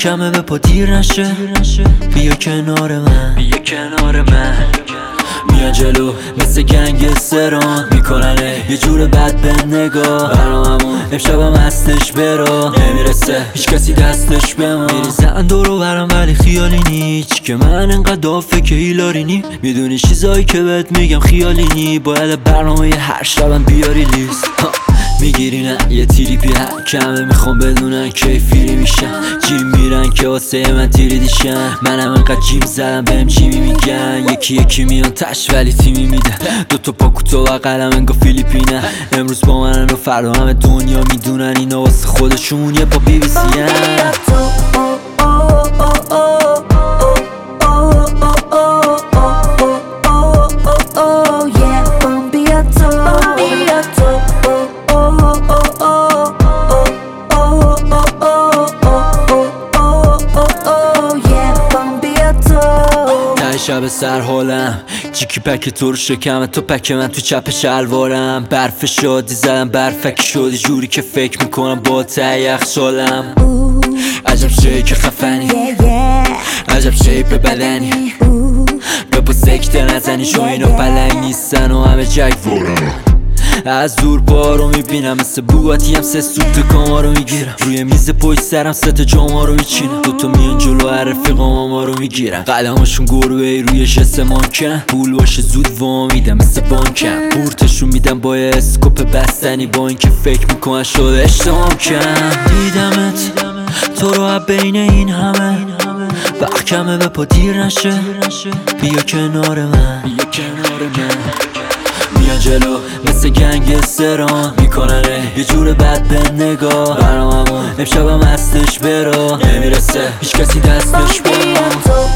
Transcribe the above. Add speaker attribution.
Speaker 1: کمه به پا دیر نشه، بیا کنار من، بیا کنار من. میان جلو مثل گنگستران، میکننه یه جور بد به نگاه. برناممون امشبم هستش برا، نمیرسه هیچ کسی دستش به ما. میریزن دورو برم ولی خیالی نیچ، که من انقدر دافه که هیلاری نی. میدونی چیزایی که بهت میگم خیالی نی، باید برنامه هر شبم بیاری لیست. میگیری نه یه تیری بی حکمه، میخوام بدونن کیفیری میشن. جیم میرن که واسه من تیری دیشن، منم انقدر جیم زدم بهم چی میگن. یکی یکی میان تش ولی تیمی میدن، دوتا پاکوتو و قلم انگا فیلیپینه. امروز با منن و فردا همه دنیا میدونن، اینا واسه خودشون یه پا بی بی سی ان. شب سر حالم جیکی پک تو رو شکمه، تو پک من تو چپ شلوارم. برف شادی زدم برفک شدی جوری که فکر میکنم با ته یخچالم. عجب شیک خفنی، عجب شیپ بدنی، به سکته نزنی چون اینا پلنگ نیستن و همه جگورن. از دور پا رو میبینم مثل بوگاتی، هم سه سوت کاما رو میگیرم. روی میز پشت سرم سه جاما رو میچینم، دوتا میان جلو هر رفیقام ما رو میگیرم. قلماشون گربه روی شست مانکن، پول باشه زود وامیدم مثل بانکم. بورتشون میدم با یه اسکوپ بستنی، با اینکه فکر میکنن شده اشتمام کم. دیدمت تو رو بین این همه، وقت کمه به پا دیر نشه، بیا کنار من، بیا کنار من. میان جلو مثل گنگستران، میکننه یه جور بد به نگاه. برناممون امشبم هستش برا، نمیرسه هیچ کسی دستش به ما.